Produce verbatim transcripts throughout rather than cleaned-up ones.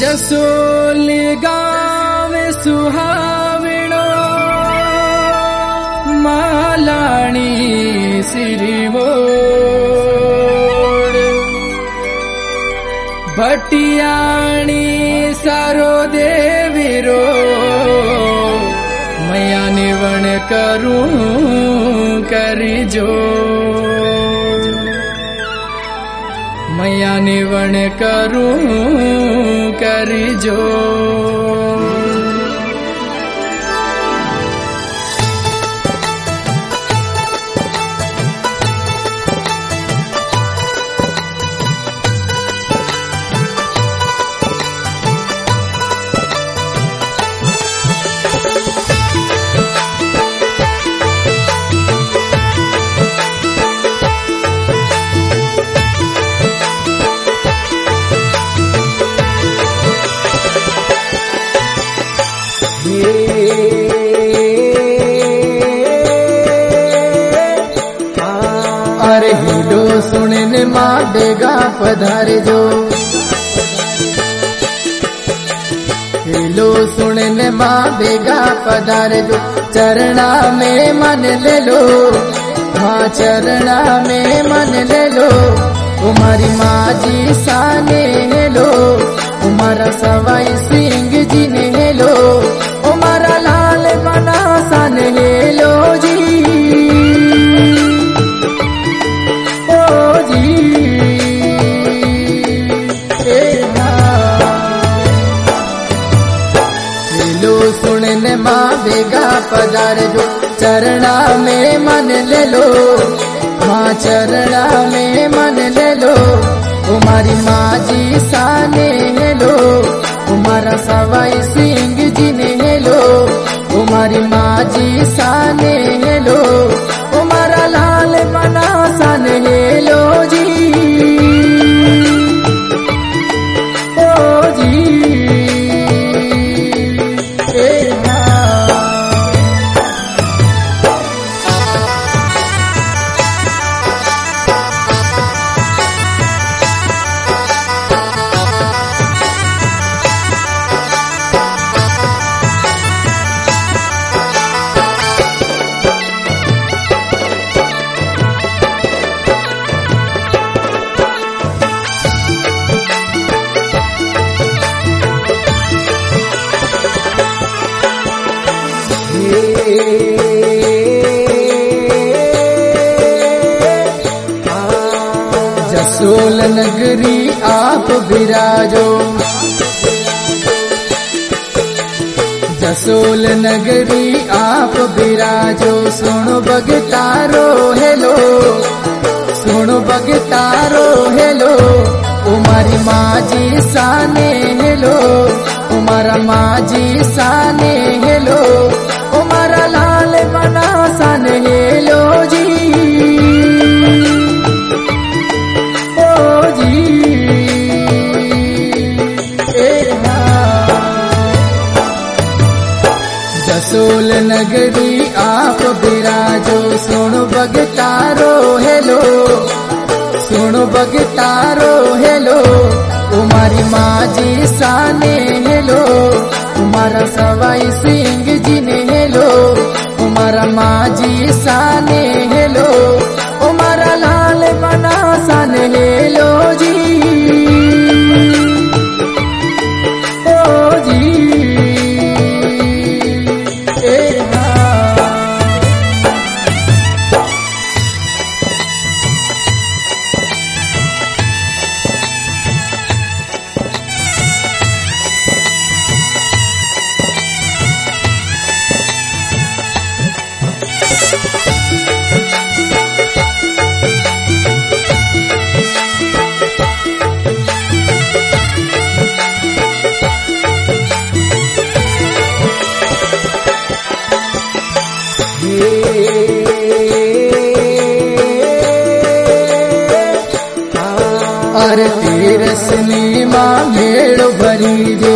जसोल गाँव सुहावणो मालाणी सिरिमोड़ भटियाणी सारो देवीरो मैया निवण करूं करी जो मैया निवण करूं करी जो अरे हिलो सुनने माँ देगा पधारे जो हिलो सुनने माँ देगा पधारे जो चरणा में मन ले लो हाँ चरणा में मन ले लो तुम्हारी माँ जी साने लो तुम्हारा सवाई सिंह जी ने लो तुम्हारा लाल बना सन ले लो जी ओ जी लो सुनने माँ बेगा पधार जो चरणा में मन ले लो हाँ चरणा में मन ले लो तुम्हारी माँ जी साने लो तुम्हारा सवाई सिंह जी ने लो तुम्हारी माँ जी साने लो तुम्हारा लाल बना सन लो जी ओ जी जसोल नगरी आप विराजो जसोल नगरी आप विराजो सुनो बगतारो हेलो सुनो बगतारो हेलो तुम्हारी माँ जी साने हेलो तुम्हारा माँ जी साने हेलो तुम्हारा लाल बना सन हेलो जी ओ जी जसोल नगरी आप विराजो सुनो बगतारो हेलो सुनो बगतारो हेलो तुम्हारी माँ जी साने हेलो तुम्हारा सवाई सिंह जी ने हेलो तुम्हारा माँ जी साने हेलो तुम्हारा लाल बना सन हेलो जी ओ जी अरे तेरसनी माँ भेड़ भरी जे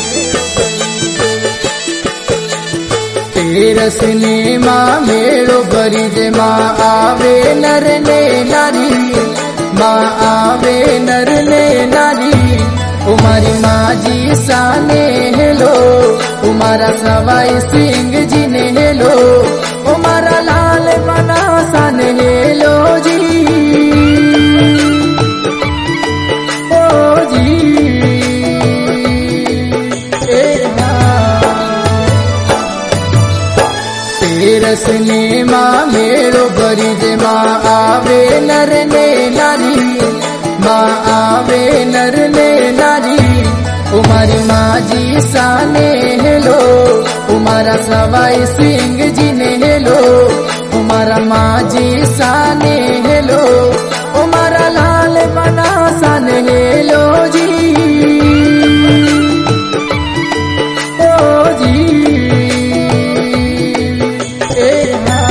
तेरसनी माँ भेड़ भरी जे माँ आवे नर ने नारी माँ आवे नर ने नारी उमारी माँ जी साने हेलो, उमारा सवाई सिंह जी ने हेलो, उमारा लाल बना सन हेलो जी। ओ जी ए तेरस ने माँ मेड़ो भरी जे माँ आवे नर ने नारी, माँ आवे नर ने नारी, उमारी माँ जी साने हेलो, उमारा सवाई सिंह जी ने हेलो, उमारा माँ जी साने हेलो, उमारा लाल बना सन हेलो जी। ओ जी ए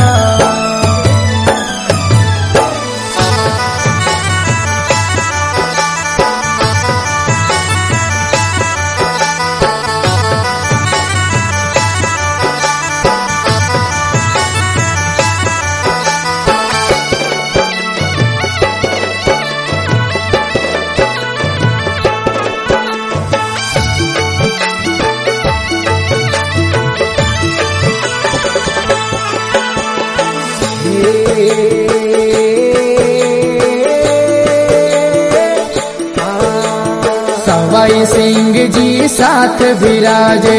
सवाई सिंह जी साथ विराजे,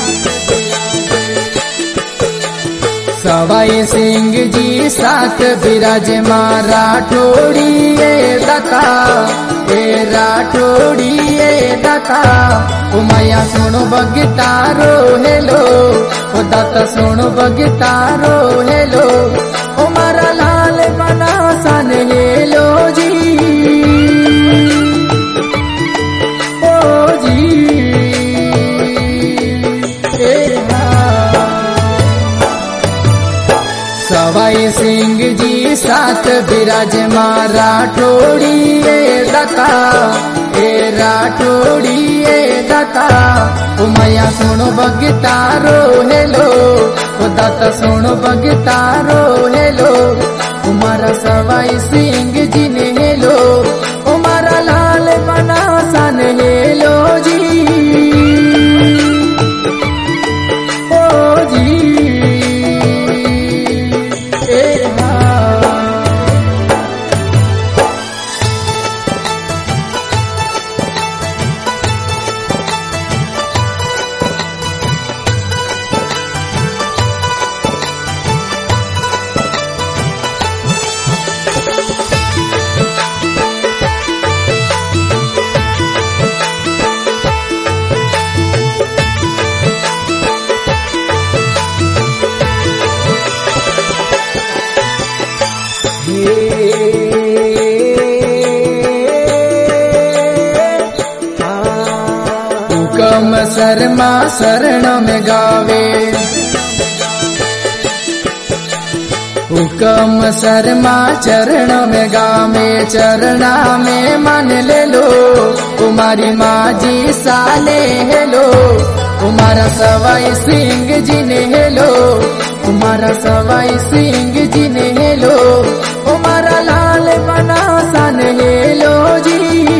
सवाई सिंह जी साथ विराजे, माँ राठौड़ी ए दाता, ए राठौड़ी ए दाता, उमाया सुनो बगतारो हेलो, ओ दाता सुनो बगतारो हेलो, उमारा लाल बना सन हेलो जी। ओ जी ए सवाई सिंह जी साथ विराजे, माँ राठौड़ी ए दाता, ए राठौड़ी ए दाता, उमाया सुनो बगतारो हेलो, ओ दाता सुनो बगतारो हेलो, उमारा सवाई सिंह जी ने हेलो, उमारा लाल बना सन हेलो जी। ओ जी ए हुकम शर्मा शरण में गावे, हुकम शर्मा चरण में गावे, चरणा में मन ले लो, उमारी माँ जी साले हेलो, उमारा सवाई सिंह जी ने हेलो, उमारा सवाई सिंह जी ने हेलो, उमारा लाल बना सन हेलो जी।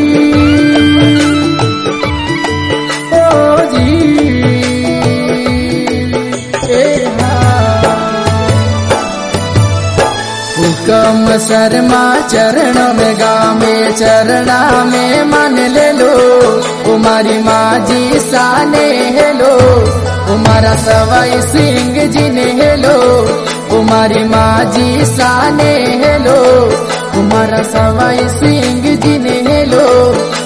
ओ जी ए हुकम शर्मा चरण में गावे, चरणा में मन ले लो, उमारी माँ जी साने हेलो, उमारा सवाई सिंह जी ने हेलो, उमारी माँ जी साने हेलो, उमारा सवाई सिंह जी ने हेलो।